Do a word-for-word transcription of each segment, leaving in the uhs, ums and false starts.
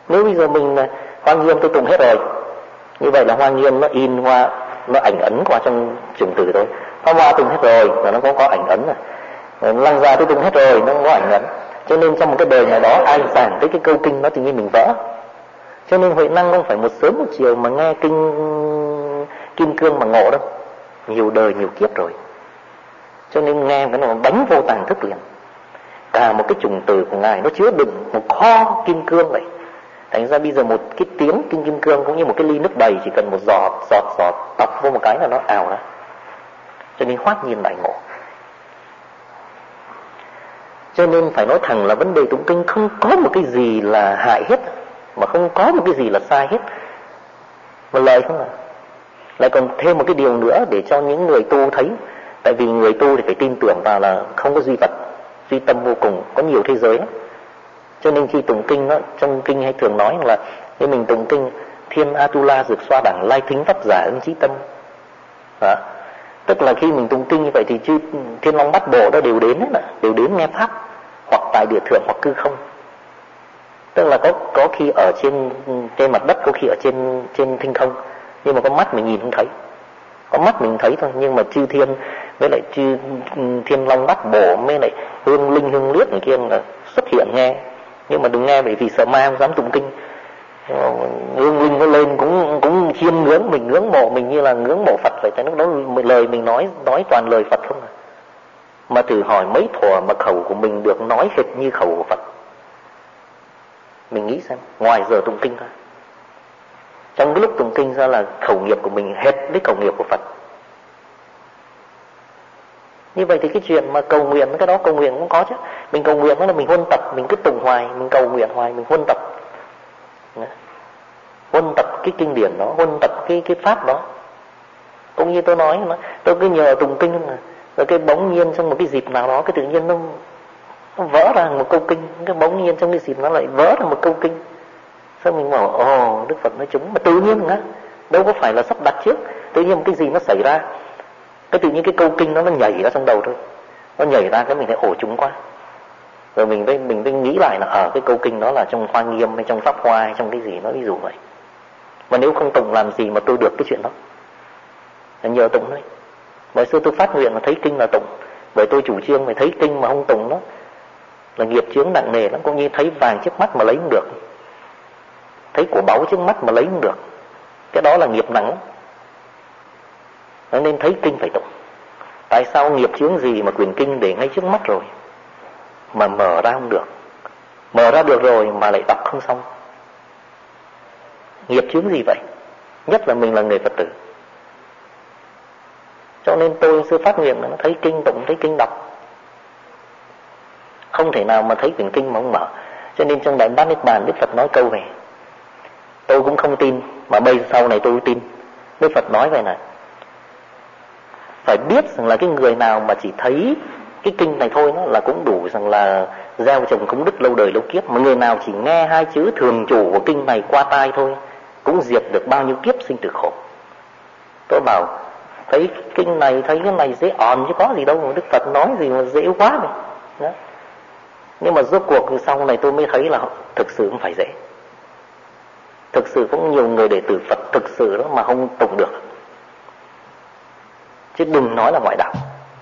Nếu bây giờ mình Hoa Nghiêm tôi tụng hết rồi, như vậy là Hoa Nghiêm nó in qua, nó ảnh ấn qua trong trường từ thôi. Pháp Hoa tụng hết rồi là nó có có ảnh ấn rồi. Lăng Gia tôi tụng hết rồi nó có ảnh ấn. Cho nên trong một cái đời nào đó ai giảng tới cái câu kinh nó tự nhiên mình vỡ. Cho nên Huệ Năng không phải một sớm một chiều mà nghe kinh Kim Cương mà ngộ đâu, nhiều đời nhiều kiếp rồi. Cho nên nghe cái nó đánh vô tàng thức liền. Cả một cái chủng từ của Ngài nó chứa đựng một kho Kim Cương vậy. Thành ra bây giờ một cái tiếng kinh Kim Cương cũng như một cái ly nước đầy, chỉ cần một giọt giọt giọt tọc vô một cái là nó ào ra. Cho nên hoát nhiên đại ngộ. Cho nên phải nói thẳng là vấn đề tụng kinh không có một cái gì là hại hết, mà không có một cái gì là sai hết. Một lời không à. Lại còn thêm một cái điều nữa để cho những người tu thấy. Tại vì người tu thì phải tin tưởng vào là không có duy vật, duy tâm vô cùng, có nhiều thế giới lắm. Cho nên khi tụng kinh đó, trong kinh hay thường nói là khi mình tụng kinh thiên Atula dược xoa đẳng lai thính pháp giả ứng trí tâm. Đó. Tức là khi mình tụng kinh như vậy thì chư thiên long bát bộ đó đều đến đó, đều đến nghe pháp, hoặc tại địa thượng hoặc cư không. Tức là có có khi ở trên trên mặt đất, có khi ở trên trên thinh không, nhưng mà có mắt mình nhìn không thấy. Có mắt mình thấy thôi, nhưng mà chư thiên với lại chư thiên long bát bộ với lại hương linh hương liếc này kia là xuất hiện nghe. Nhưng mà đừng nghe bởi vì sợ ma không dám tụng kinh. Hương linh nó lên cũng cũng khiêm ngưỡng mình, ngưỡng mộ mình như là ngưỡng mộ Phật vậy. Tại lúc đó lời mình nói nói toàn lời Phật không à. Mà thử hỏi mấy thuở mà khẩu của mình được nói hệt như khẩu của Phật. Mình nghĩ xem, ngoài giờ tụng kinh ra, trong cái lúc tụng kinh ra là khẩu nghiệp của mình hệt với khẩu nghiệp của Phật. Như vậy thì cái chuyện mà cầu nguyện, cái đó cầu nguyện cũng có chứ. Mình cầu nguyện đó là mình huân tập, mình cứ tụng hoài, mình cầu nguyện hoài, mình huân tập. Huân tập cái kinh điển đó, huân tập cái cái pháp đó. Cũng như tôi nói, tôi cứ nhờ tụng kinh mà, rồi cái bỗng nhiên trong một cái dịp nào đó, cái tự nhiên nó, nó vỡ ra một câu kinh, cái bỗng nhiên trong cái dịp nó lại vỡ ra một câu kinh. Sao mình bảo, ồ, Đức Phật nói chúng, mà tự nhiên á, đâu có phải là sắp đặt trước, tự nhiên một cái gì nó xảy ra, cái tự nhiên cái câu kinh đó nó nhảy ra trong đầu thôi, nó nhảy ra cái mình thấy ổ chúng quá, rồi mình mới mình mới nghĩ lại là ở à, cái câu kinh đó là trong Hoa Nghiêm hay trong Pháp Hoa hay trong cái gì nó ví dụ vậy. Mà nếu không tụng làm gì mà tôi được cái chuyện đó, là nhờ tụng thôi. Bởi xưa tôi phát nguyện là thấy kinh là tụng, bởi tôi chủ trương phải thấy kinh mà không tụng đó là nghiệp chướng nặng nề lắm. Cũng như thấy vàng trước mắt mà lấy không được, thấy của báu trước mắt mà lấy không được, cái đó là nghiệp nặng. Nên thấy kinh phải tụng. Tại sao nghiệp chướng gì mà quyển kinh để ngay trước mắt rồi mà mở ra không được, mở ra được rồi mà lại đọc không xong? Nghiệp chướng gì vậy? Nhất là mình là người Phật tử. Cho nên tôi sư phát nguyện là nó thấy kinh tụng, thấy kinh đọc, không thể nào mà thấy quyển kinh mà không mở. Cho nên trong Đại Bát Niết Bàn Đức Phật nói câu về, tôi cũng không tin, mà bây sau này tôi tin. Đức Phật nói vậy này, phải biết rằng là cái người nào mà chỉ thấy cái kinh này thôi nó là cũng đủ rằng là gieo trồng công đức lâu đời lâu kiếp. Mà người nào chỉ nghe hai chữ thường chủ của kinh này qua tai thôi cũng diệt được bao nhiêu kiếp sinh tử khổ. Tôi bảo thấy kinh này, thấy cái này dễ òn chứ có gì đâu, mà Đức Phật nói gì mà dễ quá này đó. Nhưng mà rốt cuộc sau này tôi mới thấy là thực sự không phải dễ. Thực sự cũng nhiều người đệ tử Phật thực sự đó mà không tụng được, chứ đừng nói là ngoại đạo.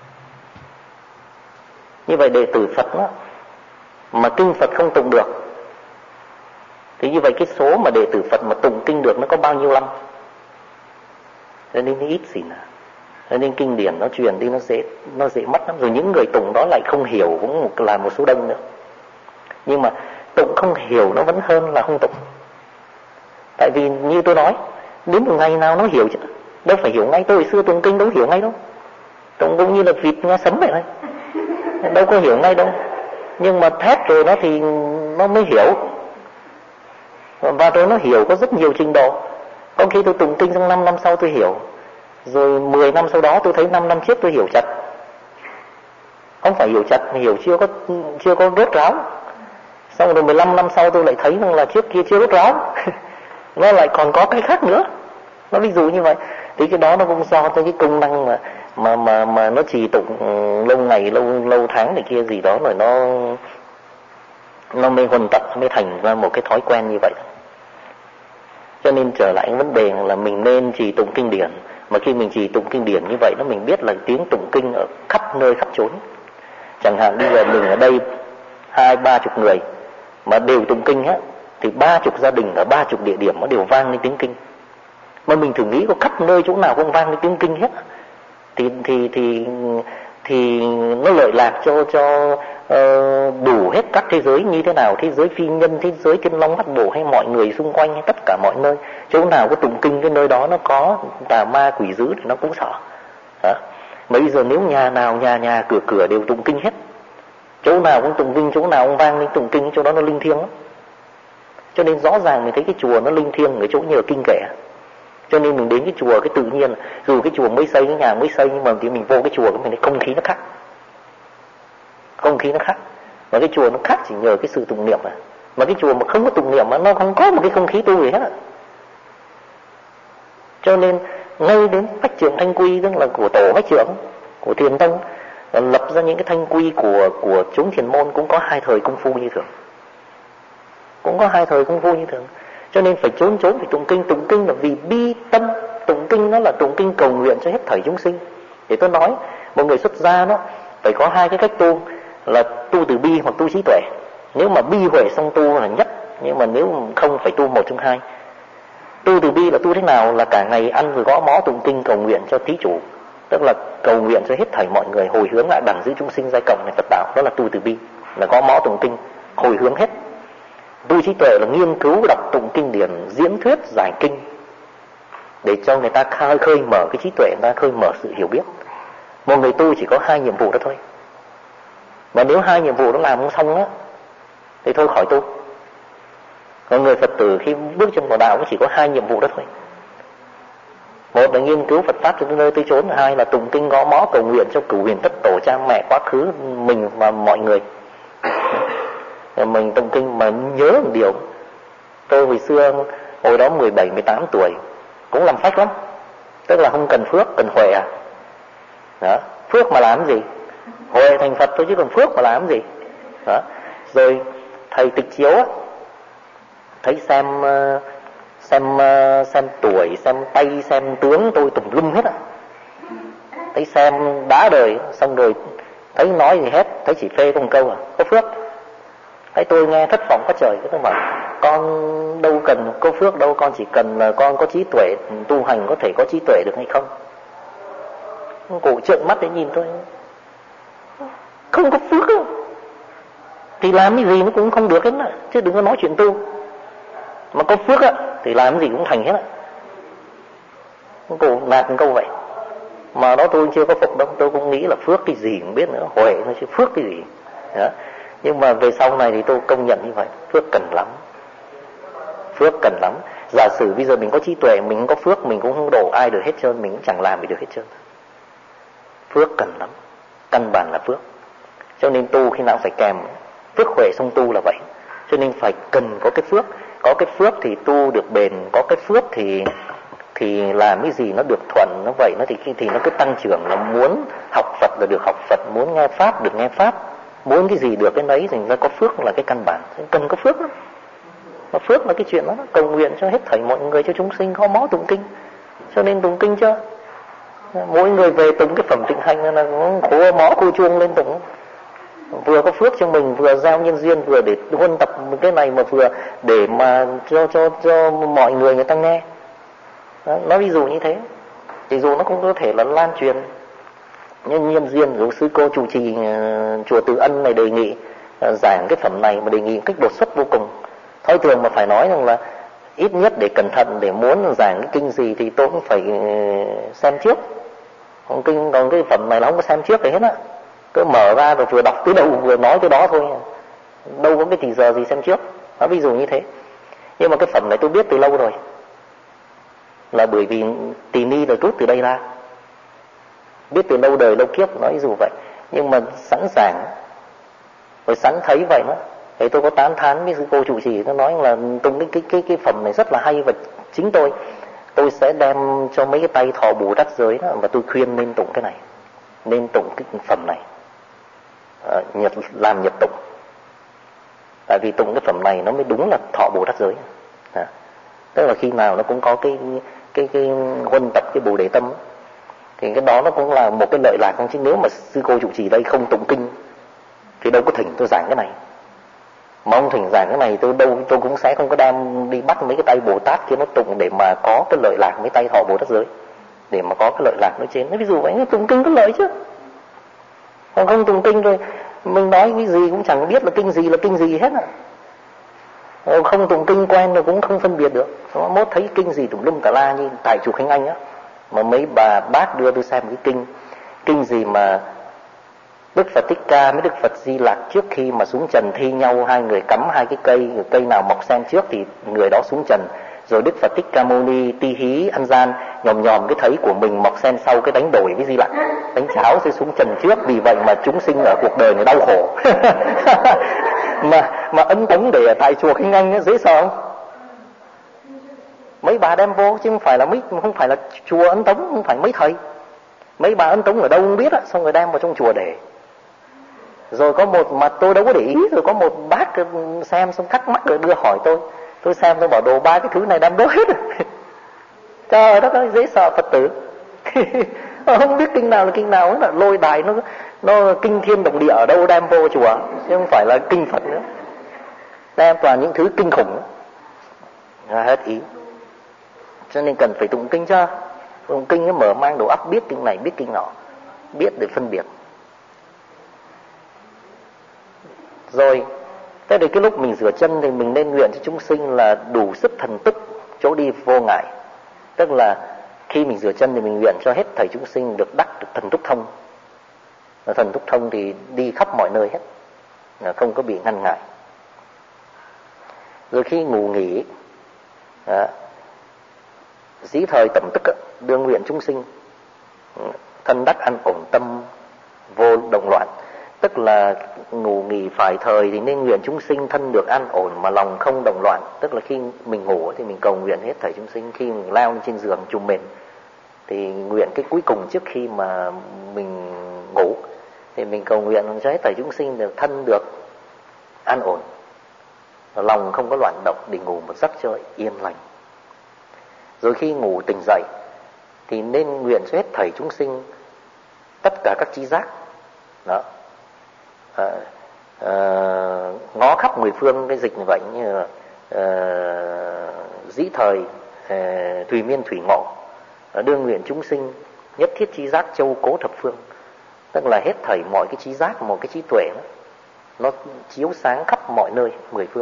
Như vậy đệ tử Phật đó mà kinh Phật không tụng được thì như vậy cái số mà đệ tử Phật mà tụng kinh được nó có bao nhiêu lắm? Cho nên ít gì nào. Cho nên kinh điển nó truyền đi nó dễ nó dễ mất lắm. Rồi những người tụng đó lại không hiểu cũng là một số đông nữa. Nhưng mà tụng không hiểu nó vẫn hơn là không tụng. Tại vì như tôi nói, đến một ngày nào nó hiểu chứ, đâu phải hiểu ngay. Tôi hồi xưa tụng kinh đâu hiểu ngay đâu, tụng cũng như là vịt nghe sấm vậy thôi, đâu có hiểu ngay đâu. Nhưng mà thét rồi nó thì nó mới hiểu. Và rồi nó hiểu có rất nhiều trình độ. Có khi tôi tụng kinh trong năm năm sau tôi hiểu, rồi mười năm sau đó tôi thấy năm năm trước tôi hiểu chặt. Không phải hiểu chặt mà hiểu chưa có chưa có rốt ráo. Xong rồi mười lăm năm sau tôi lại thấy rằng là trước kia chưa rốt ráo. Nó lại còn có cái khác nữa. Nó ví dụ như vậy. Thì cái đó nó cũng do tới cái công năng mà mà mà mà nó trì tụng lâu ngày lâu lâu tháng này kia gì đó, rồi nó nó mới huân tập, mới thành ra một cái thói quen như vậy. Cho nên trở lại vấn đề là mình nên trì tụng kinh điển. Mà khi mình trì tụng kinh điển như vậy, nó mình biết là tiếng tụng kinh ở khắp nơi khắp chốn. Chẳng hạn bây giờ mình ở đây hai ba chục người mà đều tụng kinh á, thì ba chục gia đình ở ba chục địa điểm nó đều vang lên tiếng kinh. Mà mình thử nghĩ có khắp nơi chỗ nào cũng vang lên tiếng kinh hết, thì thì thì thì nó lợi lạc cho cho uh, đủ hết các thế giới như thế nào, thế giới phi nhân, thế giới thiên long bát bộ, hay mọi người xung quanh, hay tất cả mọi nơi, chỗ nào có tụng kinh cái nơi đó nó có tà ma quỷ dữ thì nó cũng sợ. Đó. Mà bây giờ nếu nhà nào nhà nhà cửa cửa đều tụng kinh hết, chỗ nào cũng tụng kinh, chỗ nào cũng vang lên tụng kinh, chỗ đó nó linh thiêng lắm. Cho nên rõ ràng mình thấy cái chùa nó linh thiêng ở chỗ nhờ kinh kệ. Cho nên mình đến cái chùa cái tự nhiên, dù cái chùa mới xây, cái nhà mới xây, nhưng mà thì mình vô cái chùa cái mình thấy không khí nó khác, không khí nó khác. Mà cái chùa nó khác chỉ nhờ cái sự tụng niệm này. Mà cái chùa mà không có tụng niệm mà nó không có một cái không khí tu gì hết. Cho nên ngay đến Bách Trượng Thanh Quy, tức là của tổ Bách Trượng, của Thiền Tông, lập ra những cái thanh quy của của chúng thiền môn cũng có hai thời công phu như thường, cũng có hai thời công phu như thường. Cho nên phải trốn trốn phải tụng kinh. Tụng kinh là vì bi tâm, tụng kinh nó là tụng kinh cầu nguyện cho hết thảy chúng sinh. Để tôi nói, một người xuất gia nó phải có hai cái cách tu, là tu từ bi hoặc tu trí tuệ. Nếu mà bi huệ xong tu là nhất, nhưng mà nếu không phải tu một trong hai. Tu từ bi là tu thế nào? Là cả ngày ăn rồi gõ mõ tụng kinh cầu nguyện cho thí chủ, tức là cầu nguyện cho hết thảy mọi người hồi hướng lại đẳng giữ chúng sinh giai cộng này Phật đạo. Đó là tu từ bi, là gõ mõ tụng kinh hồi hướng hết. Tu trí tuệ là nghiên cứu đọc tụng kinh điển, diễn thuyết giải kinh, để cho người ta khơi, khơi mở cái trí tuệ, người ta khơi mở sự hiểu biết. Một người tu chỉ có hai nhiệm vụ đó thôi. Mà nếu hai nhiệm vụ đó làm không xong á, thì thôi khỏi tu. Còn người Phật tử khi bước chân vào đạo cũng chỉ có hai nhiệm vụ đó thôi. Một là nghiên cứu Phật pháp từ nơi tới chốn, hai là tụng kinh gõ mõ cầu nguyện cho cửu huyền tất tổ, cha mẹ quá khứ, mình và mọi người. Mình tụng kinh mà nhớ một điều, tôi hồi xưa hồi đó mười bảy mười tám tuổi cũng làm phách lắm, tức là không cần phước, cần huệ à. Đó, phước mà làm gì? Huệ thành Phật thôi chứ còn phước mà làm gì? Đó. Rồi thầy tịch chiếu á, thấy xem xem xem tuổi, xem tay, xem tướng tôi tùm lum hết á. Thấy xem đá đời, xong rồi thấy nói gì hết, thấy chỉ phê có một câu à, có phước. Thấy tôi nghe thất vọng quá trời, cái tôi bảo con đâu cần có phước đâu, con chỉ cần là con có trí tuệ, tu hành có thể có trí tuệ được hay không. Cổ trợn mắt để nhìn tôi, không có phước đâu thì làm cái gì nó cũng không được hết á, chứ đừng có nói chuyện tu. Mà có phước á thì làm cái gì cũng thành hết á. Cổ nạt một câu vậy. Mà đó tôi chưa có phục đâu, tôi cũng nghĩ là phước cái gì không biết nữa, huệ nó chứ phước cái gì. Đó. Nhưng mà về sau này thì tôi công nhận như vậy, phước cần lắm, phước cần lắm. Giả sử bây giờ mình có trí tuệ, mình không có phước, mình cũng không độ ai được hết trơn, mình cũng chẳng làm gì được hết trơn. Phước cần lắm, căn bản là phước. Cho nên tu khi nào phải kèm phước huệ xong tu là vậy. Cho nên phải cần có cái phước, có cái phước thì tu được bền, có cái phước thì thì làm cái gì nó được thuận, nó vậy nó thì thì nó cứ tăng trưởng. Là muốn học Phật là được học Phật, muốn nghe pháp được nghe pháp, muốn cái gì được cái nấy, thành ra có phước là cái căn bản, cần có phước lắm. Mà phước là cái chuyện đó, cầu nguyện cho hết thảy mọi người, cho chúng sinh, có mó tụng kinh. Cho nên tụng kinh chưa, mỗi người về tụng cái phẩm tịnh hành là có mó cô chuông lên tụng, vừa có phước cho mình, vừa giao nhân duyên, vừa để huân tập cái này, mà vừa để mà cho cho cho mọi người người ta nghe. Đó, nói ví dụ như thế, thì dù nó cũng có thể là lan truyền nhân nhân duyên. Rồi sư cô chủ trì uh, chùa Từ Ân này đề nghị uh, giảng cái phẩm này, mà đề nghị cách đột xuất vô cùng. Thôi thường mà phải nói rằng là ít nhất để cẩn thận, để muốn giảng cái kinh gì thì tôi cũng phải uh, xem trước. Còn kinh, còn cái phẩm này là không có xem trước gì hết á, cứ mở ra rồi vừa đọc tới đâu vừa nói tới đó thôi, đâu có cái thì giờ gì xem trước. Đó, ví dụ như thế. Nhưng mà cái phẩm này tôi biết từ lâu rồi, là bởi vì Tỳ Ni là rút từ đây ra, biết từ lâu đời lâu kiếp, nói ví dụ vậy. Nhưng mà sẵn sàng rồi sẵn thấy vậy đó, thì tôi có tán thán với sư cô chủ trì, nó nói là tung cái cái cái cái phẩm này rất là hay, và chính tôi tôi sẽ đem cho mấy cái tay thọ Bồ Tát giới đó, và tôi khuyên nên tụng cái này, nên tụng cái phẩm này, à, nhật làm nhật tụng. Tại vì tụng cái phẩm này nó mới đúng là thọ Bồ Tát giới. À. Tức là khi nào nó cũng có cái cái cái huân tập cái bồ đề tâm, thì cái đó nó cũng là một cái lợi lạc. Chứ nếu mà sư cô trụ trì đây không tụng kinh thì đâu có thỉnh tôi giảng cái này. Mà ông thỉnh giảng cái này tôi đâu tôi cũng sẽ không có đem đi bắt mấy cái tay Bồ Tát kia nó tụng để mà có cái lợi lạc, mấy tay họ Bồ Tát giới để mà có cái lợi lạc nói trên. Ví dụ vậy, tụng kinh có lợi chứ. Còn không tụng kinh rồi mình nói cái gì cũng chẳng biết là kinh gì là kinh gì hết à. Không tụng kinh quen rồi cũng không phân biệt được. Mốt thấy kinh gì tùm lum tà la như tại chùa Khánh Anh á, mà mấy bà bác đưa tôi xem cái kinh kinh gì mà Đức Phật Thích Ca với Đức Phật Di Lặc trước khi mà xuống trần thi nhau, hai người cắm hai cái cây, cây nào mọc sen trước thì người đó xuống trần. Rồi Đức Phật Thích Ca Mâu Ni ti hí ăn gian, nhòm nhòm cái thấy của mình mọc sen sau, cái đánh đổi với Di Lặc, đánh cháo sẽ xuống trần trước. Vì vậy mà chúng sinh ở cuộc đời này đau khổ. mà mà ấn tống để ở tại chùa Khánh Anh ấy, dễ sợ không? Mấy bà đem vô chứ không phải là mấy, không phải là chùa ấn tống, không phải mấy thầy. Mấy bà ấn tống ở đâu không biết á, xong rồi đem vào trong chùa để. Rồi có một mà tôi đâu có để ý, rồi có một bác xem xong thắc mắc rồi đưa hỏi tôi. Tôi xem tôi bảo đồ ba cái thứ này đem đốt hết rồi. Trời đất ơi, dễ sợ Phật tử. Không biết kinh nào là kinh nào, là lôi đài nó nó kinh thiên động địa ở đâu đem vô chùa, chứ không phải là kinh Phật nữa. Đem toàn những thứ kinh khủng là hết ý. Cho nên cần phải tụng kinh cho. Tụng kinh nó mở mang đầu óc, biết kinh này biết kinh nọ, biết để phân biệt. Rồi thế thì cái lúc mình rửa chân thì mình nên nguyện cho chúng sinh là đủ sức thần tức, chỗ đi vô ngại. Tức là khi mình rửa chân thì mình nguyện cho hết thảy chúng sinh được đắc được thần túc thông. Thần túc thông thì đi khắp mọi nơi hết, không có bị ngăn ngại. Rồi khi ngủ nghỉ, đó, dĩ thời tẩm tức, đương nguyện chúng sinh thân đắc an ổn tâm vô động loạn. Tức là ngủ nghỉ phải thời thì nên nguyện chúng sinh thân được an ổn mà lòng không động loạn. Tức là khi mình ngủ thì mình cầu nguyện hết thảy chúng sinh. Khi mình lao lên trên giường trùm mền thì nguyện cái cuối cùng trước khi mà mình ngủ thì mình cầu nguyện cho hết thảy chúng sinh được thân được an ổn, lòng không có loạn động, để ngủ một giấc cho yên lành. Rồi khi ngủ tỉnh dậy thì nên nguyện cho hết thảy chúng sinh tất cả các trí giác đó, à, à, ngó khắp mười phương cái dịch như vậy, như là à, dĩ thời à, thùy miên thủy ngộ, đương nguyện chúng sinh nhất thiết trí giác châu cố thập phương. Tức là hết thảy mọi cái trí giác, một cái trí tuệ đó, nó chiếu sáng khắp mọi nơi mười phương.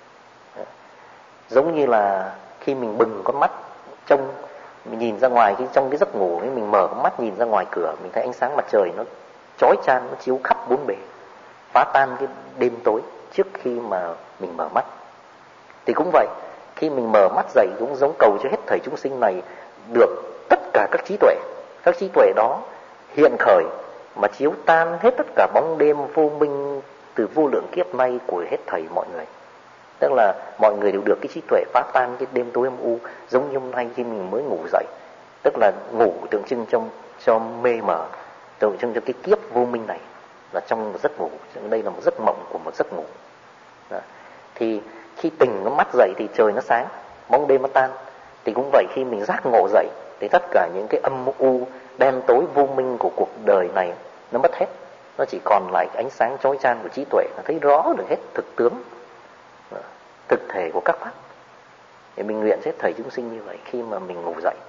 Giống như là khi mình bừng con mắt trông, mình nhìn ra ngoài cái trong cái giấc ngủ ấy, mình mở con mắt nhìn ra ngoài cửa, mình thấy ánh sáng mặt trời nó chói chang, nó chiếu khắp bốn bề, phá tan cái đêm tối trước khi mà mình mở mắt. Thì cũng vậy, khi mình mở mắt dậy cũng giống cầu cho hết thảy chúng sinh này được tất cả các trí tuệ. Các trí tuệ đó hiện khởi mà chiếu tan hết tất cả bóng đêm vô minh từ vô lượng kiếp nay của hết thảy mọi người. Tức là mọi người đều được cái trí tuệ phá tan cái đêm tối âm u, giống như hôm nay khi mình mới ngủ dậy. Tức là ngủ tượng trưng trong cho mê mờ, tượng trưng cho cái kiếp vô minh này là trong một giấc ngủ. Đây là một giấc mộng của một giấc ngủ. Đó. Thì khi tỉnh nó mắt dậy thì trời nó sáng, bóng đêm nó tan. Thì cũng vậy, khi mình giác ngộ dậy thì tất cả những cái âm u đen tối vô minh của cuộc đời này nó mất hết, nó chỉ còn lại ánh sáng chói chang của trí tuệ, nó thấy rõ được hết thực tướng, thực thể của các pháp. Thì mình nguyện hết thầy chúng sinh như vậy khi mà mình ngủ dậy.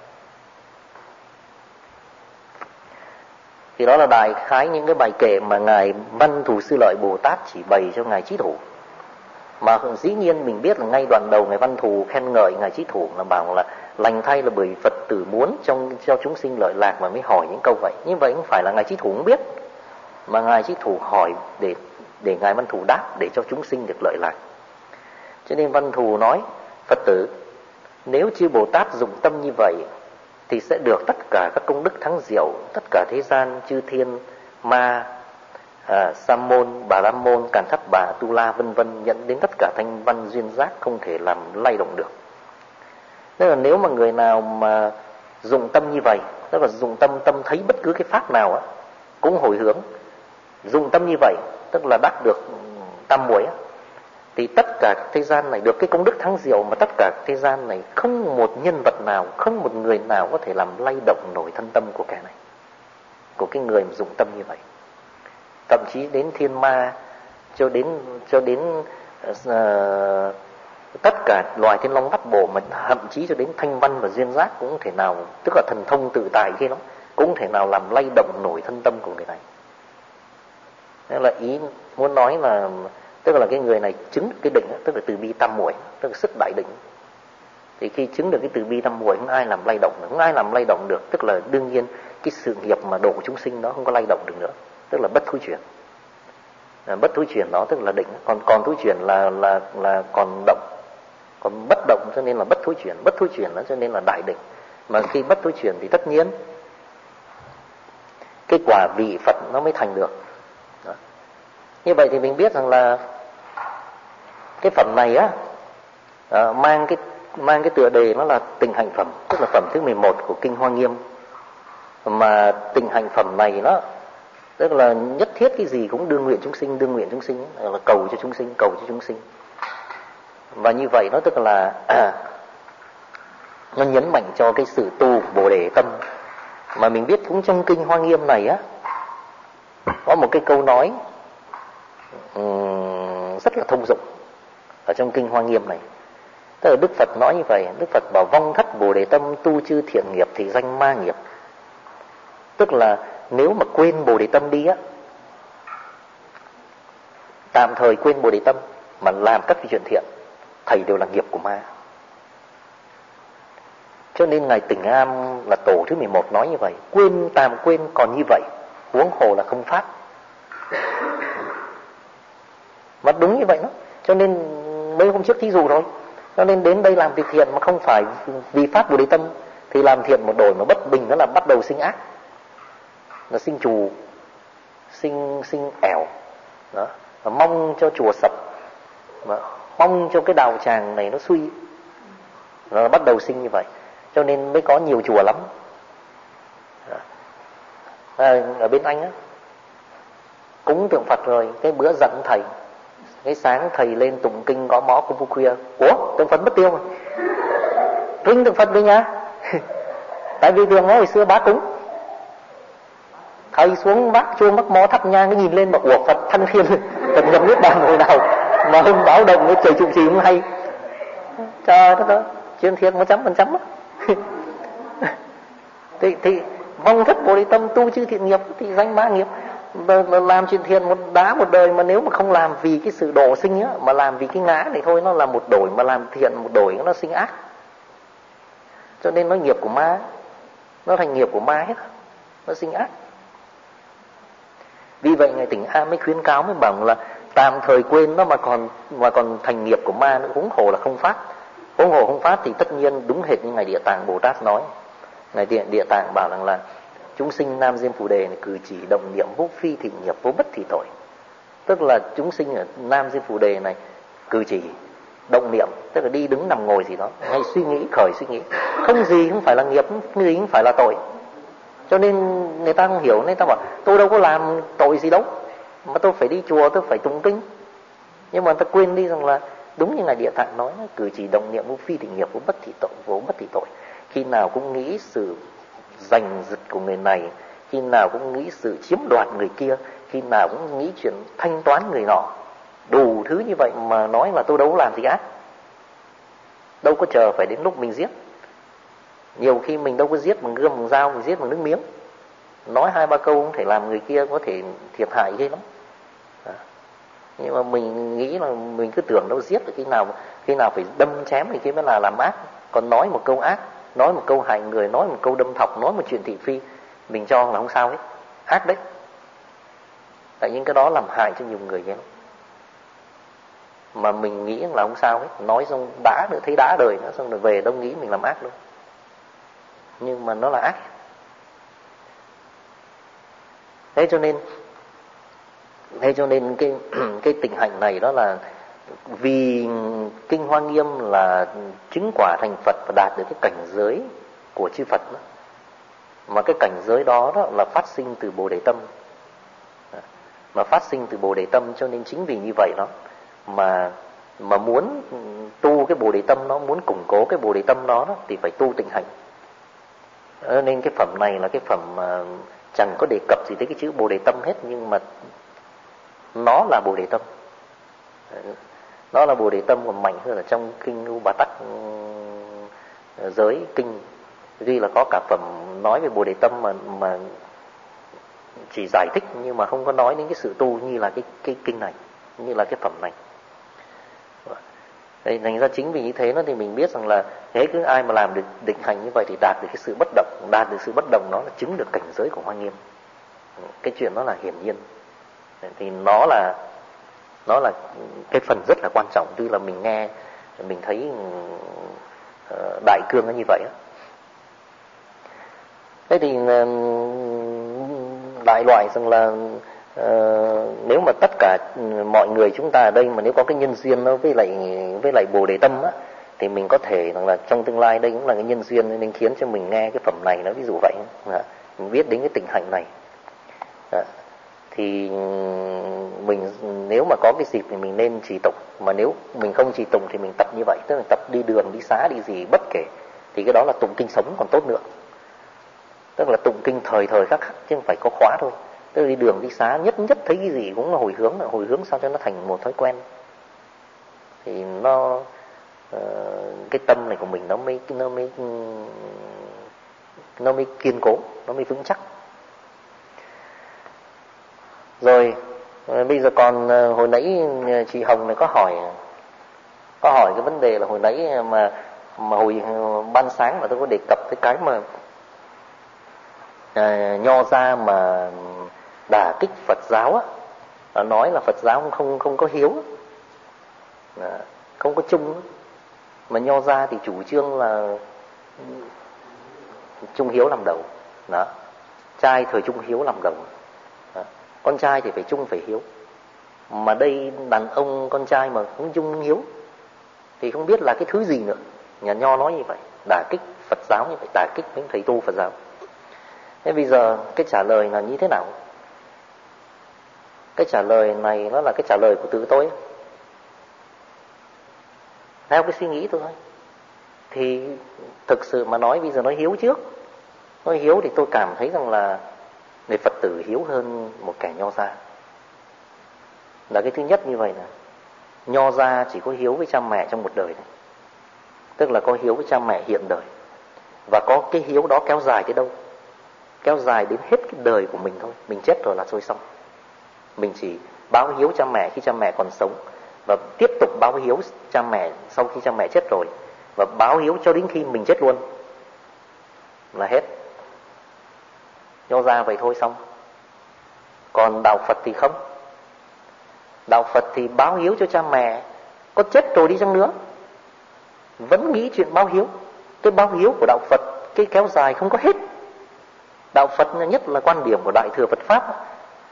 Thì đó là đại khái những cái bài kệ mà ngài Văn Thù Sư Lợi Bồ Tát chỉ bày cho ngài Chí Thủ. Mà dĩ nhiên mình biết là ngay đoạn đầu ngài Văn Thù khen ngợi ngài Chí Thủ là bảo là lành thay là bởi Phật tử muốn trong cho chúng sinh lợi lạc mà mới hỏi những câu vậy. Như vậy không phải là ngài Chí Thủ không biết, mà ngài Chí Thủ hỏi để để ngài Văn Thù đáp để cho chúng sinh được lợi lạc. Cho nên Văn Thù nói: Phật tử, nếu chư Bồ Tát dụng tâm như vậy thì sẽ được tất cả các công đức thắng diệu, tất cả thế gian chư thiên ma, à, sa môn, bà la môn, càn thất bà, tu la vân vân, dẫn đến tất cả thanh văn duyên giác không thể làm lay động được. Tức là nếu mà người nào mà dụng tâm như vậy, tức là dụng tâm tâm thấy bất cứ cái pháp nào á cũng hồi hướng, dụng tâm như vậy tức là đắc được tam muội á, thì tất cả thế gian này được cái công đức thắng diệu, mà tất cả thế gian này không một nhân vật nào, không một người nào có thể làm lay động nổi thân tâm của kẻ này, của cái người mà dụng tâm như vậy. Thậm chí đến thiên ma, cho đến cho đến uh, tất cả loài thiên long bát bộ, mà thậm chí cho đến thanh văn và duyên giác cũng thể nào, tức là thần thông tự tại kia lắm, cũng thể nào làm lay động nổi thân tâm của người này. Nên là ý muốn nói là, tức là cái người này chứng cái định, tức là từ bi tam muội, tức là sức đại định. Thì khi chứng được cái từ bi tam muội, không ai làm lay động được, không ai làm lay động được, tức là đương nhiên cái sự nghiệp mà độ chúng sinh đó không có lay động được nữa, tức là bất thối chuyển. À, bất thối chuyển đó tức là định, còn còn thối chuyển là là là còn động, còn bất động cho nên là bất thối chuyển, bất thối chuyển đó cho nên là đại định. Mà khi bất thối chuyển thì tất nhiên cái quả vị Phật nó mới thành được. Đó. Như vậy thì mình biết rằng là cái phẩm này á, à, mang cái mang cái tựa đề nó là tình hạnh phẩm, tức là phẩm thứ mười một của kinh Hoa Nghiêm. Mà tình hạnh phẩm này nó tức là nhất thiết cái gì cũng đương nguyện chúng sinh, đương nguyện chúng sinh là cầu cho chúng sinh, cầu cho chúng sinh. Và như vậy nó tức là à, nó nhấn mạnh cho cái sự tu Bồ Đề tâm. Mà mình biết cũng trong kinh Hoa Nghiêm này á, có một cái câu nói um, rất là thông dụng ở trong kinh Hoa Nghiêm này. Tức là Đức Phật nói như vậy, Đức Phật bảo vong thất Bồ Đề tâm, tu chư thiện nghiệp thì danh ma nghiệp. Tức là nếu mà quên Bồ Đề tâm đi á, tạm thời quên Bồ Đề tâm mà làm các cái chuyện thiện, thầy đều là nghiệp của ma. Cho nên Ngài Tỉnh Am là tổ thứ mười một nói như vậy, quên tạm quên còn như vậy, huống hồ là không phát. Mà đúng như vậy đó. Cho nên mấy hôm trước thí dụ rồi, cho nên đến đây làm việc thiện mà không phải vì phát Bồ Đề tâm thì làm thiện một đổi mà bất bình, đó là bắt đầu sinh ác, là sinh trù, sinh sinh ẻo đó, và mong cho chùa sập, mà mong cho cái đạo tràng này nó suy, nó bắt đầu sinh như vậy. Cho nên mới có nhiều chùa lắm. À, ở bên Anh á, cúng tượng Phật rồi cái bữa giận thầy, cái sáng thầy lên tụng kinh gõ mõ công phu khuya, ủa tượng Phật mất tiêu mà, rinh tượng Phật đi nha. Tại vì đường đó hồi xưa bá cúng, thầy xuống bác chuông bác mõ thắp nhang, cái nhìn lên mà ủa Phật thanh thiên, Phật nhập niết bàn hồi nào mà hôm báo động cái trời trụ trì không hay. Trời đất ơi, chuyên thiện một trăm phần trăm. thì thì mong thất Bồ Đề tâm, tu chư thiện nghiệp thì danh ma nghiệp. Làm chuyện thiện một đá một đời, mà nếu mà không làm vì cái sự độ sinh á, mà làm vì cái ngã này thôi, nó là một đổi, mà làm thiện một đổi nó sinh ác. Cho nên nó nghiệp của ma, nó thành nghiệp của ma hết, nó sinh ác. Vì vậy Ngài Tỉnh A mới khuyến cáo, mới bảo là tạm thời quên nó mà còn mà còn thành nghiệp của ma nữa, huống hồ là không phát. Huống hồ không phát thì tất nhiên đúng hệt như Ngài Địa Tạng Bồ Tát nói. Ngài Địa, Địa Tạng bảo rằng là chúng sinh nam diêm phù đề này cử chỉ động niệm vô phi thị nghiệp, vô bất thị tội. Tức là chúng sinh ở nam diêm phù đề này cử chỉ động niệm, tức là đi đứng nằm ngồi gì đó, hay suy nghĩ, khởi suy nghĩ, không gì không phải là nghiệp, không gì không phải là tội. Cho nên người ta không hiểu, nên ta bảo tôi đâu có làm tội gì đâu mà tôi phải đi chùa, tôi phải tụng kinh. Nhưng mà ta quên đi rằng là đúng như Ngài Địa Tạng nói, cử chỉ động niệm vô phi thị nghiệp, vô bất thị tội, vô bất thị tội. Khi nào cũng nghĩ sự giành giật của người này, khi nào cũng nghĩ sự chiếm đoạt người kia, khi nào cũng nghĩ chuyện thanh toán người nọ, đủ thứ như vậy mà nói là tôi đâu có làm gì ác. Đâu có chờ phải đến lúc mình giết. Nhiều khi mình đâu có giết bằng gươm bằng dao, mình giết bằng nước miếng. Nói hai ba câu không thể làm người kia có thể thiệt hại ghê lắm. À. Nhưng mà mình nghĩ là mình cứ tưởng đâu giết là khi nào khi nào phải đâm chém thì kia mới là làm ác. Còn nói một câu ác, nói một câu hại người, nói một câu đâm thọc, nói một chuyện thị phi, mình cho là không sao hết, ác đấy. Tại những cái đó làm hại cho nhiều người vậy. Mà mình nghĩ là không sao hết, nói xong đá nữa, thấy đá đời nữa, xong rồi về đâu nghĩ mình làm ác luôn. Nhưng mà nó là ác. Thế cho nên thế cho nên cái cái tình hạnh này đó là vì kinh Hoa Nghiêm là chứng quả thành Phật và đạt được cái cảnh giới của chư Phật đó. Mà cái cảnh giới đó, đó là phát sinh từ Bồ Đề tâm. Mà phát sinh từ Bồ Đề tâm, cho nên chính vì như vậy đó mà mà muốn tu cái Bồ Đề tâm nó, muốn củng cố cái Bồ Đề tâm đó, đó thì phải tu tịnh hạnh. Nên cái phẩm này là cái phẩm mà chẳng có đề cập gì tới cái chữ Bồ Đề tâm hết, nhưng mà nó là Bồ Đề tâm. Nó là Bồ Đề tâm còn mạnh hơn ở trong kinh U Bà Tắc giới kinh. Tuy là có cả phẩm nói về Bồ Đề tâm mà mà chỉ giải thích, nhưng mà không có nói đến cái sự tu như là cái cái kinh này, như là cái phẩm này. Đây, thành ra chính vì như thế nó thì mình biết rằng là thế cứ ai mà làm được định hành như vậy thì đạt được cái sự bất động, đạt được sự bất động nó là chứng được cảnh giới của Hoa Nghiêm. Cái chuyện đó là hiển nhiên. Thì nó là nó là cái phần rất là quan trọng. Tuy là mình nghe mình thấy uh, đại cương nó như vậy. Thế thì uh, đại loại rằng là uh, nếu mà tất cả mọi người chúng ta ở đây mà nếu có cái nhân duyên nó với lại với lại Bồ Đề tâm á, thì mình có thể rằng là trong tương lai đây cũng là cái nhân duyên nên khiến cho mình nghe cái phẩm này nó ví dụ vậy. Mình biết đến cái tịnh hạnh này. Đó. Thì mình nếu mà có cái dịp thì mình nên trì tụng, mà nếu mình không trì tụng thì mình tập như vậy, tức là tập đi đường đi xá đi gì bất kể, thì cái đó là tụng kinh sống còn tốt nữa. Tức là tụng kinh thời thời khắc khắc chứ không phải có khóa thôi. Tức là đi đường đi xá nhất nhất thấy cái gì cũng là hồi hướng, là hồi hướng sao cho nó thành một thói quen. Thì nó uh, cái tâm này của mình nó mới nó mới nó mới kiên cố, nó mới vững chắc. Rồi bây giờ còn hồi nãy chị Hồng này có hỏi có hỏi cái vấn đề là hồi nãy mà mà hồi ban sáng mà tôi có đề cập tới cái mà à, Nho gia mà đả kích Phật giáo á, nói là Phật giáo không không có hiếu, à, không có chung, mà Nho gia thì chủ trương là trung hiếu làm đầu, đó, trai thời trung hiếu làm đầu. Con trai thì phải trung phải hiếu. Mà đây đàn ông con trai mà không trung hiếu thì không biết là cái thứ gì nữa. Nhà Nho nói như vậy, đả kích Phật giáo như vậy, đả kích những thầy tu Phật giáo. Thế bây giờ cái trả lời là như thế nào? Cái trả lời này nó là cái trả lời của tự tôi, theo cái suy nghĩ tôi thôi. Thì thực sự mà nói bây giờ nói hiếu trước. Nói hiếu thì tôi cảm thấy rằng là người Phật tử hiếu hơn một kẻ Nho gia. Là cái thứ nhất như vậy nè. Nho gia chỉ có hiếu với cha mẹ trong một đời này. Tức là có hiếu với cha mẹ hiện đời. Và có cái hiếu đó kéo dài tới đâu? Kéo dài đến hết cái đời của mình thôi. Mình chết rồi là rồi xong. Mình chỉ báo hiếu cha mẹ khi cha mẹ còn sống, và tiếp tục báo hiếu cha mẹ sau khi cha mẹ chết rồi, và báo hiếu cho đến khi mình chết luôn là hết. Nho gia vậy thôi xong. Còn đạo Phật thì không. Đạo Phật thì báo hiếu cho cha mẹ, có chết rồi đi chăng nữa vẫn nghĩ chuyện báo hiếu. Cái báo hiếu của đạo Phật cái kéo dài không có hết. Đạo Phật nhất là quan điểm của Đại Thừa Phật Pháp,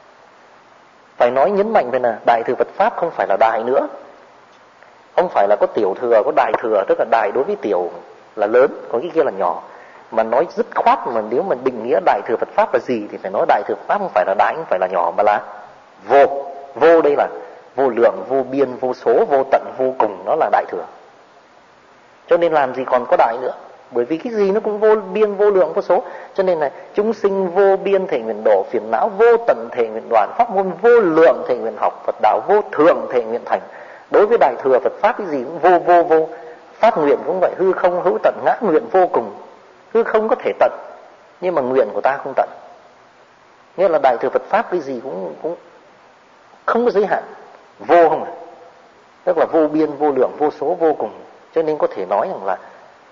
phải nói nhấn mạnh về là Đại Thừa Phật Pháp không phải là đại nữa. Không phải là có tiểu thừa, có đại thừa. Tức là đại đối với tiểu là lớn, còn cái kia là nhỏ. Mà nói dứt khoát, mà nếu mà định nghĩa Đại Thừa Phật Pháp là gì thì phải nói Đại Thừa Phật Pháp không phải là đại, không phải là nhỏ, mà là vô. Vô đây là vô lượng, vô biên, vô số, vô tận, vô cùng, nó là Đại Thừa. Cho nên làm gì còn có đại nữa. Bởi vì cái gì nó cũng vô biên, vô lượng, vô số. Cho nên là chúng sinh vô biên thể nguyện độ, phiền não vô tận thể nguyện đoạn, pháp môn vô lượng thể nguyện học, Phật đạo vô thượng thể nguyện thành. Đối với Đại Thừa Phật Pháp cái gì cũng vô vô vô. Phát nguyện cũng vậy, hư không hữu tận, ngã nguyện vô cùng. Hư không có thể tận, nhưng mà nguyện của ta không tận. Nghĩa là Đại Thừa Phật Pháp cái gì cũng cũng không có giới hạn, vô không à. Tức là vô biên, vô lượng, vô số, vô cùng. Cho nên có thể nói rằng là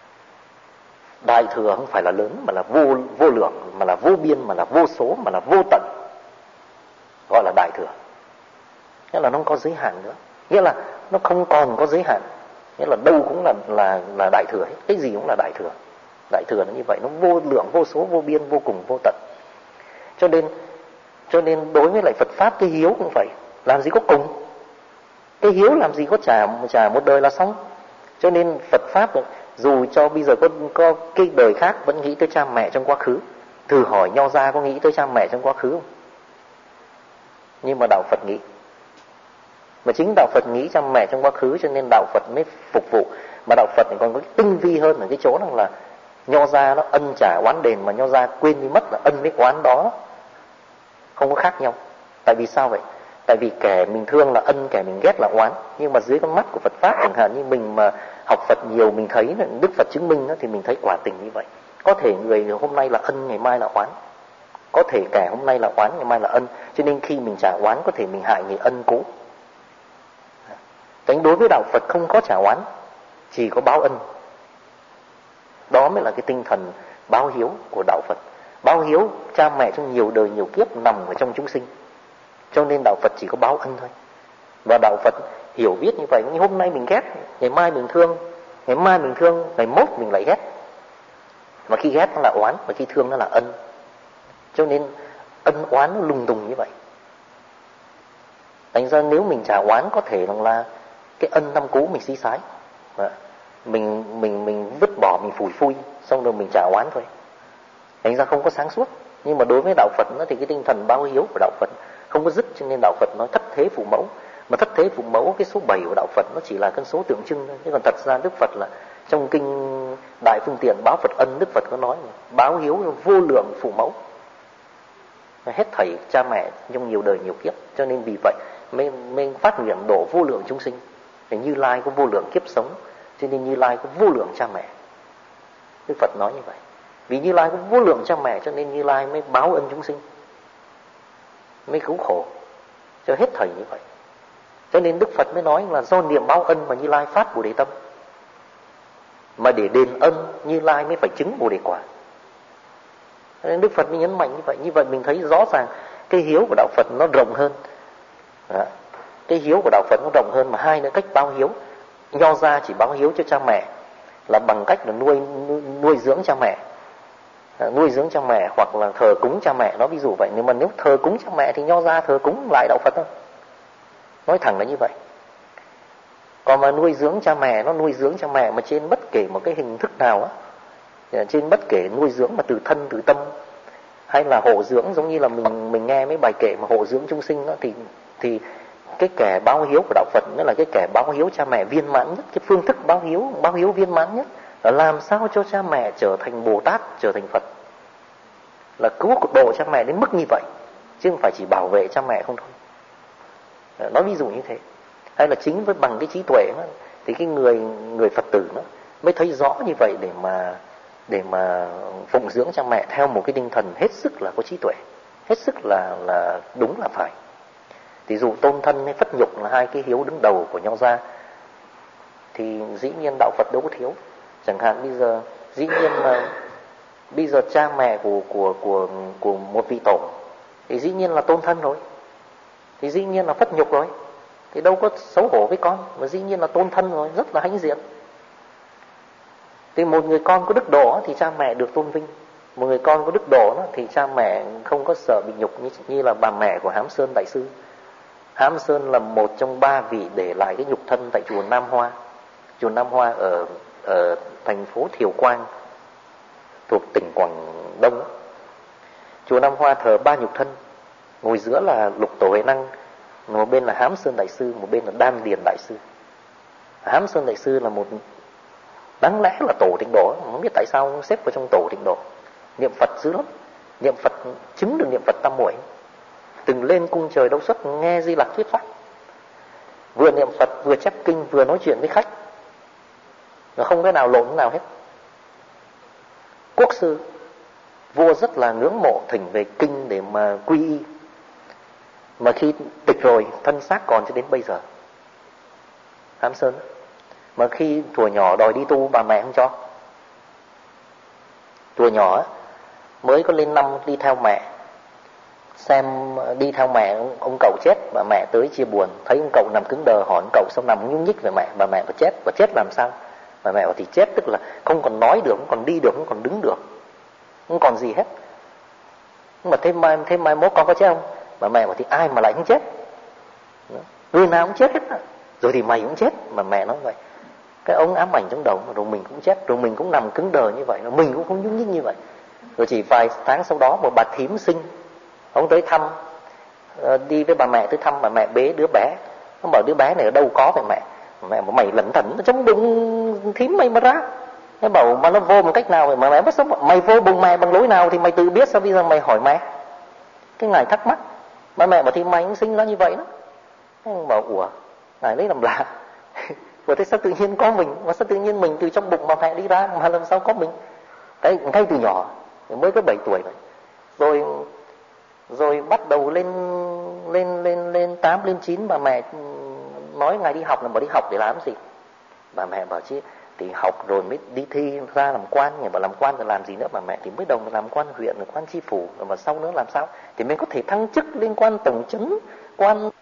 Đại Thừa không phải là lớn, mà là vô vô lượng, mà là vô biên, mà là vô số, mà là vô tận, gọi là Đại Thừa. Nghĩa là nó không có giới hạn nữa. Nghĩa là nó không còn có giới hạn. Nghĩa là đâu cũng là là là Đại Thừa hết. Cái gì cũng là Đại Thừa. Đại Thừa nó như vậy, nó vô lượng, vô số, vô biên, vô cùng, vô tận. Cho nên cho nên đối với lại Phật Pháp cái hiếu cũng vậy. Làm gì có cùng. Cái hiếu làm gì có trả trả một đời là xong. Cho nên Phật Pháp dù cho bây giờ có, có cái đời khác vẫn nghĩ tới cha mẹ trong quá khứ. Thử hỏi Nho gia có nghĩ tới cha mẹ trong quá khứ không? Nhưng mà đạo Phật nghĩ. Mà chính đạo Phật nghĩ cha mẹ trong quá khứ cho nên đạo Phật mới phục vụ. Mà đạo Phật thì còn có cái tinh vi hơn ở cái chỗ rằng là Nho gia nó ân trả oán đền, mà Nho gia quên đi mất là ân với oán đó không có khác nhau. Tại vì sao vậy? Tại vì kẻ mình thương là ân, kẻ mình ghét là oán. Nhưng mà dưới con mắt của Phật Pháp, chẳng hạn như mình mà học Phật nhiều, mình thấy Đức Phật chứng minh đó, thì mình thấy quả tình như vậy. Có thể người hôm nay là ân, ngày mai là oán. Có thể kẻ hôm nay là oán, ngày mai là ân. Cho nên khi mình trả oán, có thể mình hại người ân cũ. Cánh đối với đạo Phật không có trả oán, chỉ có báo ân. Đó mới là cái tinh thần báo hiếu của đạo Phật. Báo hiếu cha mẹ trong nhiều đời nhiều kiếp nằm ở trong chúng sinh. Cho nên đạo Phật chỉ có báo ân thôi. Và đạo Phật hiểu biết như vậy. Hôm nay mình ghét, ngày mai mình thương. Ngày mai mình thương, ngày mốt mình lại ghét. Mà khi ghét nó là oán, và khi thương nó là ân. Cho nên ân oán nó lung tung như vậy. Thành ra nếu mình trả oán, có thể là cái ân năm cũ mình xí xái, mình mình mình vứt bỏ, mình phủi phui, xong rồi mình trả oán thôi. Thành ra không có sáng suốt. Nhưng mà đối với đạo Phật nó thì cái tinh thần báo hiếu của đạo Phật không có dứt, cho nên đạo Phật nói thất thế phụ mẫu. Mà thất thế phụ mẫu, cái số bảy của đạo Phật nó chỉ là con số tượng trưng thôi. Chứ còn thật ra Đức Phật là trong kinh Đại Phương Tiện báo Phật ân, Đức Phật có nói báo hiếu vô lượng phụ mẫu, hết thảy cha mẹ trong nhiều đời nhiều kiếp. Cho nên vì vậy mới, mới phát nguyện độ vô lượng chúng sinh. Thì Như Lai có vô lượng kiếp sống, cho nên Như Lai có vô lượng cha mẹ. Đức Phật nói như vậy. Vì Như Lai có vô lượng cha mẹ, cho nên Như Lai mới báo ân chúng sinh, mới cứu khổ cho hết thảy như vậy. Cho nên Đức Phật mới nói là do niệm báo ân mà Như Lai phát Bồ Đề tâm. Mà để đền ân, Như Lai mới phải chứng Bồ Đề quả. Cho nên Đức Phật mới nhấn mạnh như vậy. Như vậy mình thấy rõ ràng cái hiếu của đạo Phật nó rộng hơn. Đó. Cái hiếu của đạo Phật nó rộng hơn. Mà hai nữa, cách báo hiếu, Nho gia chỉ báo hiếu cho cha mẹ là bằng cách là nuôi nuôi, nuôi dưỡng cha mẹ, à, nuôi dưỡng cha mẹ hoặc là thờ cúng cha mẹ. Nó ví dụ vậy. Nhưng mà nếu thờ cúng cha mẹ thì Nho gia thờ cúng lại đạo Phật thôi. Nói thẳng là như vậy. Còn mà nuôi dưỡng cha mẹ, nó nuôi dưỡng cha mẹ mà trên bất kể một cái hình thức nào á, trên bất kể nuôi dưỡng mà từ thân từ tâm, hay là hộ dưỡng, giống như là mình mình nghe mấy bài kệ mà hộ dưỡng chúng sinh đó, thì thì cái kẻ báo hiếu của đạo Phật nó là cái kẻ báo hiếu cha mẹ viên mãn nhất. Cái phương thức báo hiếu báo hiếu viên mãn nhất là làm sao cho cha mẹ trở thành Bồ Tát, trở thành Phật, là cứu độ cha mẹ đến mức như vậy, chứ không phải chỉ bảo vệ cha mẹ không thôi. Nói ví dụ như thế. Hay là chính với bằng cái trí tuệ đó, thì cái người người Phật tử nó mới thấy rõ như vậy để mà để mà phụng dưỡng cha mẹ theo một cái tinh thần hết sức là có trí tuệ, hết sức là là đúng là phải. Thì dù tôn thân hay phất nhục là hai cái hiếu đứng đầu của Nho gia, thì dĩ nhiên đạo Phật đâu có thiếu. Chẳng hạn bây giờ dĩ nhiên là bây giờ cha mẹ của của của của một vị tổ thì dĩ nhiên là tôn thân rồi, thì dĩ nhiên là phất nhục rồi, thì đâu có xấu hổ với con, mà dĩ nhiên là tôn thân rồi, rất là hãnh diện. Thì một người con có đức độ thì cha mẹ được tôn vinh, một người con có đức độ thì cha mẹ không có sợ bị nhục, như, như là bà mẹ của Hám Sơn Đại Sư. Hám Sơn là một trong ba vị để lại cái nhục thân tại chùa Nam Hoa. Chùa Nam Hoa ở ở thành phố Thiều Quang thuộc tỉnh Quảng Đông. Chùa Nam Hoa thờ ba nhục thân, ngồi giữa là Lục Tổ Huệ Năng, một bên là Hám Sơn Đại Sư, một bên là Đan Điền Đại Sư. Hám Sơn Đại Sư là một đáng lẽ là tổ tịnh độ, không biết tại sao xếp vào trong tổ tịnh độ, niệm Phật dữ lắm, niệm Phật chứng được niệm Phật tam muội, từng lên cung trời đấu xuất nghe Di Lặc thuyết pháp, vừa niệm Phật vừa chép kinh vừa nói chuyện với khách, nó không cái nào lộn cái nào hết. Quốc sư vua rất là ngưỡng mộ, thỉnh về kinh để mà quy y, mà khi tịch rồi thân xác còn cho đến bây giờ. Hám Sơn mà khi thuở nhỏ đòi đi tu, bà mẹ không cho. Thuở nhỏ mới có lên năm đi theo mẹ, xem đi theo mẹ ông cậu chết, bà mẹ tới chia buồn, thấy ông cậu nằm cứng đờ, hỏi ông cậu sao nằm nhúc nhích về mẹ. Bà mẹ bảo chết. Và chết làm sao? Bà mẹ bảo thì chết tức là không còn nói được, không còn đi được, không còn đứng được, không còn gì hết. Nhưng mà thêm mai thêm mai mốt con có chết không? Bà mẹ bảo thì ai mà lại không chết, người nào cũng chết hết á. Rồi thì mày cũng chết. Mà mẹ nói vậy, cái ông ám ảnh trong đầu, rồi mình cũng chết, rồi mình cũng nằm cứng đờ như vậy, rồi mình cũng không nhúc nhích như vậy. Rồi chỉ vài tháng sau đó một bà thím sinh, ông tới thăm, đi với bà mẹ tới thăm, bà mẹ bế đứa bé, Nó bảo đứa bé này ở đâu có vậy mẹ? Mẹ bảo mày lẩn thẩn trong bụng thím mày mà ra. Nó bảo mà nó vô một cách nào vậy mà mẹ bắt sống, mày vô bụng mẹ bằng lối nào thì mày tự biết, sao bây giờ mày hỏi mẹ? Cái ngài thắc mắc. Mà mẹ bảo thì mày cũng sinh ra như vậy đó. Ông bảo ủa, ngài lấy làm lạ. Và thế sao tự nhiên có mình, mà sao tự nhiên mình từ trong bụng mà mẹ đi ra, mà làm sao có mình? Cái ngay từ nhỏ, mới có bảy tuổi rồi. Rồi rồi bắt đầu lên lên lên lên tám lên chín, bà mẹ nói ngài đi học là bảo đi học để làm gì? Bà mẹ bảo chứ thì học rồi mới đi thi ra làm quan, nhà bảo làm quan rồi làm gì nữa, bà mẹ thì mới đầu làm quan huyện, rồi quan chi phủ, rồi mà sau nữa làm sao thì mới có thể thăng chức lên quan tổng trấn, quan